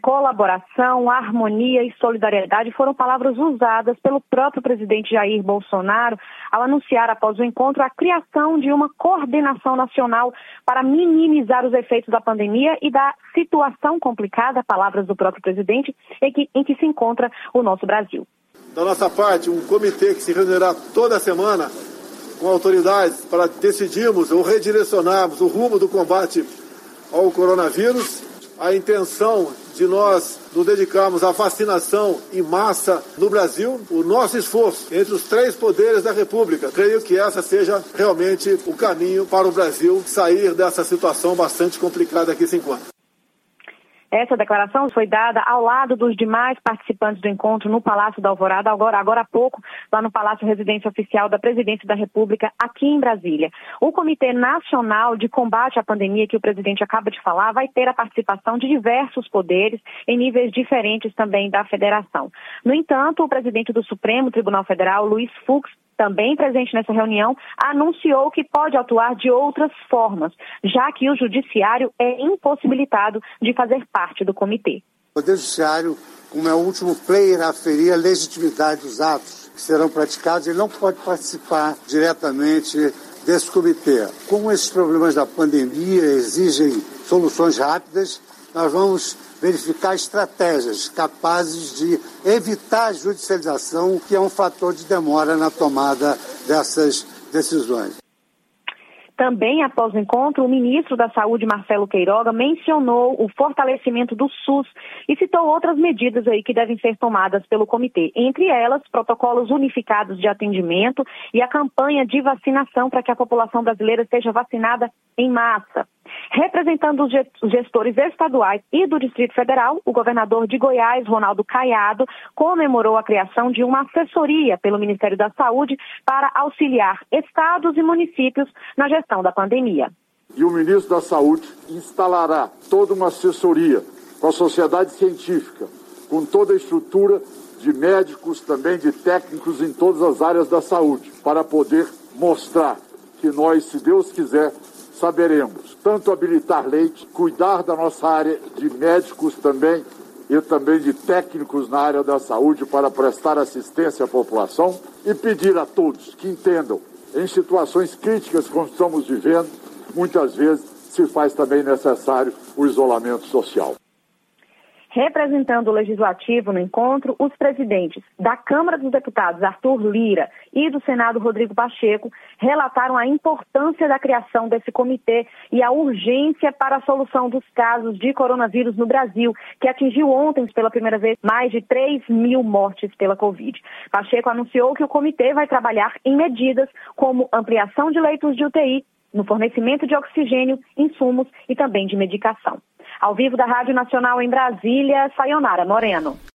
Colaboração, harmonia e solidariedade foram palavras usadas pelo próprio presidente Jair Bolsonaro ao anunciar após o encontro a criação de uma coordenação nacional para minimizar os efeitos da pandemia e da situação complicada, palavras do próprio presidente, em que se encontra o nosso Brasil. Da nossa parte, um comitê que se reunirá toda semana com autoridades para decidirmos ou redirecionarmos o rumo do combate ao coronavírus. A intenção de nós nos dedicarmos à vacinação em massa no Brasil, o nosso esforço entre os 3 poderes da República. Creio que essa seja realmente o caminho para o Brasil sair dessa situação bastante complicada que se encontra. Essa declaração foi dada ao lado dos demais participantes do encontro no Palácio da Alvorada, agora há pouco, lá no Palácio Residência Oficial da Presidência da República, aqui em Brasília. O Comitê Nacional de Combate à Pandemia, que o presidente acaba de falar, vai ter a participação de diversos poderes em níveis diferentes também da federação. No entanto, o presidente do Supremo Tribunal Federal, Luiz Fux, também presente nessa reunião, anunciou que pode atuar de outras formas, já que o judiciário é impossibilitado de fazer parte do comitê. O Poder Judiciário, como é o último player a aferir a legitimidade dos atos que serão praticados, ele não pode participar diretamente desse comitê. Como esses problemas da pandemia exigem soluções rápidas, nós vamos verificar estratégias capazes de evitar a judicialização, que é um fator de demora na tomada dessas decisões. Também, após o encontro, o ministro da Saúde, Marcelo Queiroga, mencionou o fortalecimento do SUS e citou outras medidas aí que devem ser tomadas pelo comitê. Entre elas, protocolos unificados de atendimento e a campanha de vacinação para que a população brasileira seja vacinada em massa. Representando os gestores estaduais e do Distrito Federal, o governador de Goiás, Ronaldo Caiado, comemorou a criação de uma assessoria pelo Ministério da Saúde para auxiliar estados e municípios na gestão da pandemia. E o ministro da Saúde instalará toda uma assessoria com a sociedade científica, com toda a estrutura de médicos, também de técnicos em todas as áreas da saúde, para poder mostrar que nós, se Deus quiser, saberemos tanto habilitar leite, cuidar da nossa área de médicos também e também de técnicos na área da saúde para prestar assistência à população e pedir a todos que entendam, em situações críticas como estamos vivendo, muitas vezes se faz também necessário o isolamento social. Representando o Legislativo no encontro, os presidentes da Câmara dos Deputados, Arthur Lira, e do Senado, Rodrigo Pacheco, relataram a importância da criação desse comitê e a urgência para a solução dos casos de coronavírus no Brasil, que atingiu ontem, pela primeira vez, mais de 3.000 mortes pela Covid. Pacheco anunciou que o comitê vai trabalhar em medidas como ampliação de leitos de UTI, no fornecimento de oxigênio, insumos e também de medicação. Ao vivo da Rádio Nacional em Brasília, Sayonara Moreno.